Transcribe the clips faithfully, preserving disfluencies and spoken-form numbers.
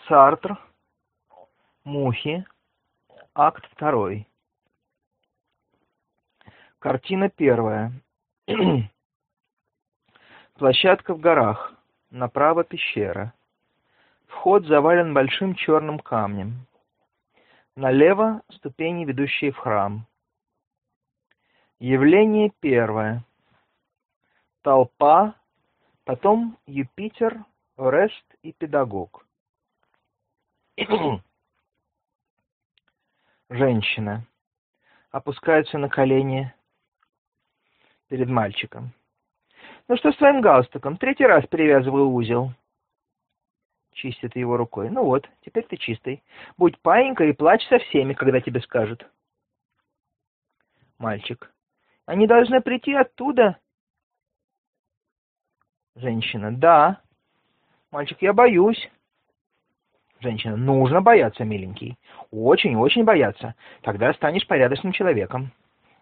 Сартр. Мухи. Акт второй. Картина первая. Площадка в горах. Направо пещера. Вход завален большим черным камнем. Налево ступени, ведущие в храм. Явление первое. Толпа, потом Юпитер, Орест и педагог. Женщина опускается на колени перед мальчиком. «Ну что с твоим галстуком? Третий раз перевязываю узел». Чистит его рукой. «Ну вот, теперь ты чистый. Будь паинька и плачь со всеми, когда тебе скажут». Мальчик. «Они должны прийти оттуда». Женщина. «Да». Мальчик. «Я боюсь». Женщина. «Нужно бояться, миленький. Очень-очень бояться. Тогда станешь порядочным человеком».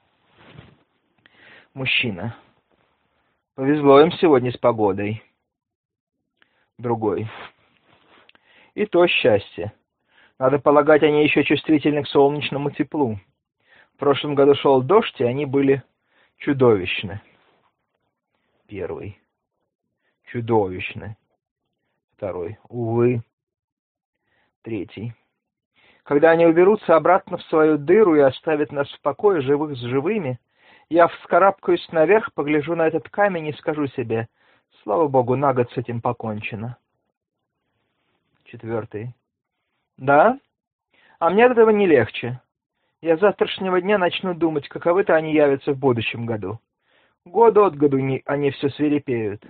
Мужчина. «Повезло им сегодня с погодой». Другой. «И то счастье. Надо полагать, они еще чувствительны к солнечному теплу. В прошлом году шел дождь, и они были чудовищны». Первый. «Чудовищны». Второй. «Увы». Третий. «Когда они уберутся обратно в свою дыру и оставят нас в покое, живых с живыми, я вскарабкаюсь наверх, погляжу на этот камень и скажу себе: слава богу, на год с этим покончено». Четвертый. «Да? А мне от этого не легче. Я с завтрашнего дня начну думать, каковы-то они явятся в будущем году. Год от году не, они все свирепеют».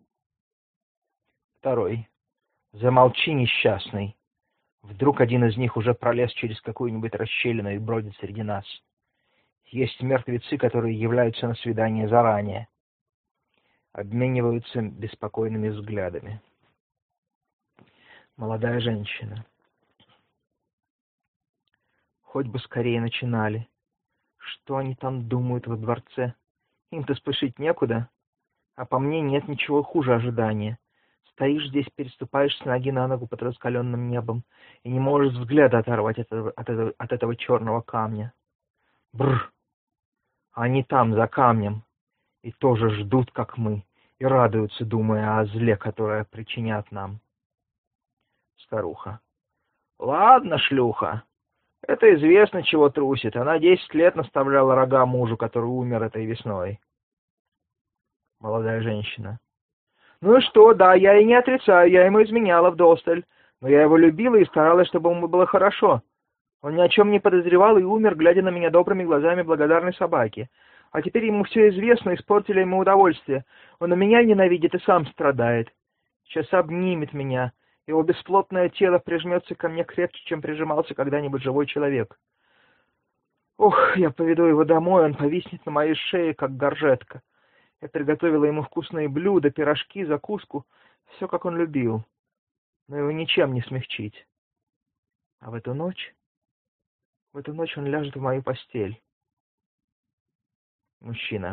Второй. «Замолчи, несчастный. Вдруг один из них уже пролез через какую-нибудь расщелину и бродит среди нас. Есть мертвецы, которые являются на свидание заранее». Обмениваются беспокойными взглядами. Молодая женщина. «Хоть бы скорее начинали. Что они там думают во дворце? Им-то спешить некуда. А по мне нет ничего хуже ожидания. Стоишь здесь, переступаешь с ноги на ногу под раскаленным небом и не можешь взгляда оторвать от этого, от этого, от этого черного камня. Бррр! Они там, за камнем, и тоже ждут, как мы, и радуются, думая о зле, которое причинят нам». Старуха. «Ладно, шлюха. Это известно, чего трусит. Она десять лет наставляла рога мужу, который умер этой весной». Молодая женщина. «Ну и что, да, я и не отрицаю, я ему изменяла вдосталь. Но я его любила и старалась, чтобы ему было хорошо. Он ни о чем не подозревал и умер, глядя на меня добрыми глазами благодарной собаки. А теперь ему все известно, испортили ему удовольствие. Он и меня ненавидит и сам страдает. Сейчас обнимет меня. Его бесплотное тело прижмется ко мне крепче, чем прижимался когда-нибудь живой человек. Ох, я поведу его домой, он повиснет на моей шее, как горжетка. Я приготовила ему вкусные блюда, пирожки, закуску, все, как он любил. Но его ничем не смягчить. А в эту ночь, в эту ночь он ляжет в мою постель». Мужчина.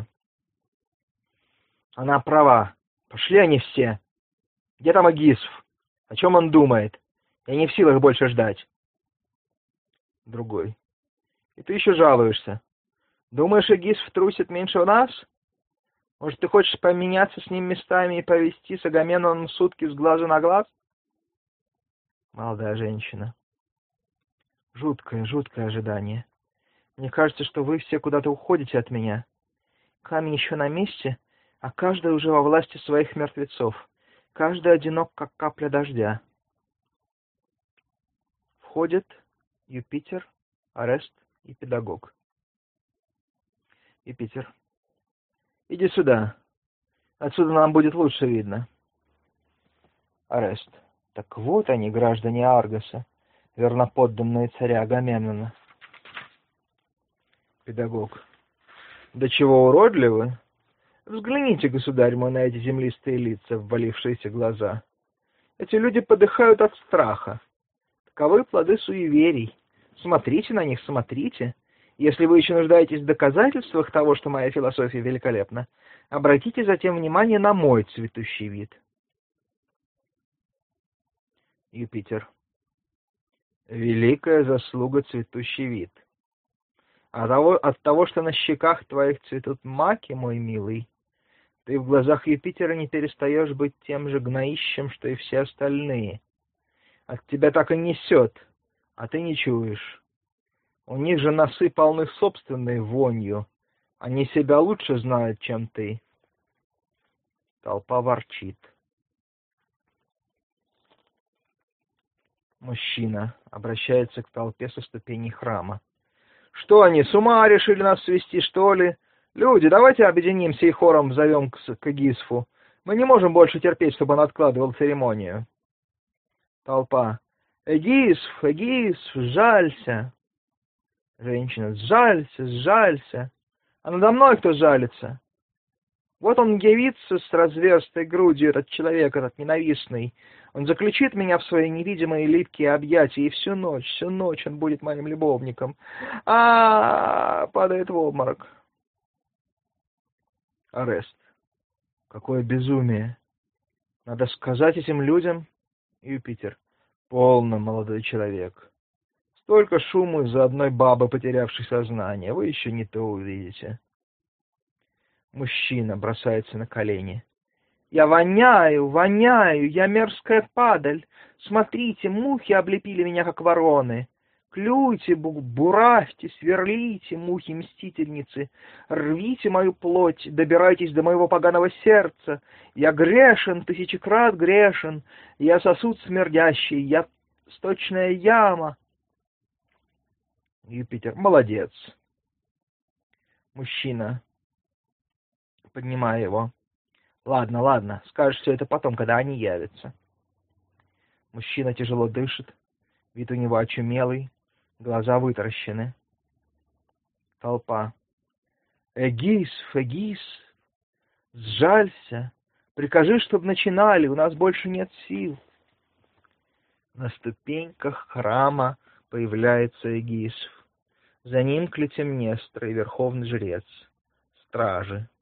«Она права. Пошли они все. Где там Агисф? О чем он думает? Я не в силах больше ждать». Другой. «И ты еще жалуешься? Думаешь, Агисф трусит меньше нас? Может, ты хочешь поменяться с ним местами и повести с Агамемноном сутки с глазу на глаз?» Молодая женщина. «Жуткое, жуткое ожидание. Мне кажется, что вы все куда-то уходите от меня. Камень еще на месте, а каждый уже во власти своих мертвецов. Каждый одинок, как капля дождя». Входят Юпитер, Орест и педагог. Юпитер. «Иди сюда. Отсюда нам будет лучше видно». Орест. «Так вот они, граждане Аргоса, верноподданные царя Агамемнона». Педагог. «Да чего уродливы? Взгляните, государь мой, на эти землистые лица, ввалившиеся глаза. Эти люди подыхают от страха. Таковы плоды суеверий. Смотрите на них, смотрите. Если вы еще нуждаетесь в доказательствах того, что моя философия великолепна, обратите затем внимание на мой цветущий вид». Юпитер. Великая заслуга цветущий вид. А того, от того, что на щеках твоих цветут маки, мой милый, ты в глазах Юпитера не перестаешь быть тем же гноищем, что и все остальные. От тебя так и несет, а ты не чуешь. У них же носы полны собственной вонью. Они себя лучше знают, чем ты. Толпа ворчит. Мужчина обращается к толпе со ступеней храма. Что они, с ума решили нас свести, что ли? Люди, давайте объединимся и хором взовем к, к Эгисфу. Мы не можем больше терпеть, чтобы он откладывал церемонию. Толпа. Эгисф, Эгисф, жалься. Женщина. Сжалься, сжалься. А надо мной кто жалится? Вот он явится с разверстой грудью, этот человек, этот ненавистный. Он заключит меня в свои невидимые липкие объятия, и всю ночь, всю ночь он будет моим любовником. А, -а, -а падает в обморок. Арест. Какое безумие. Надо сказать этим людям. Юпитер. Полно, молодой человек. Столько шума из-за одной бабы, потерявшей сознание. Вы еще не то увидите. Мужчина бросается на колени. Я воняю, воняю, я мерзкая падаль. Смотрите, мухи облепили меня, как вороны. Клюйте, буравьте, сверлите, мухи-мстительницы. Рвите мою плоть, добирайтесь до моего поганого сердца. Я грешен, тысячекрат грешен. Я сосуд смердящий, я сточная яма. Юпитер. Молодец. Мужчина. Поднимая его. Ладно, ладно, скажешь все это потом, когда они явятся. Мужчина тяжело дышит, вид у него очумелый, глаза вытаращены. Толпа. Эгисф, Эгисф, сжалься, прикажи, чтоб начинали, у нас больше нет сил. На ступеньках храма появляется Эгисф. За ним Клетимнестра и верховный жрец, стражи.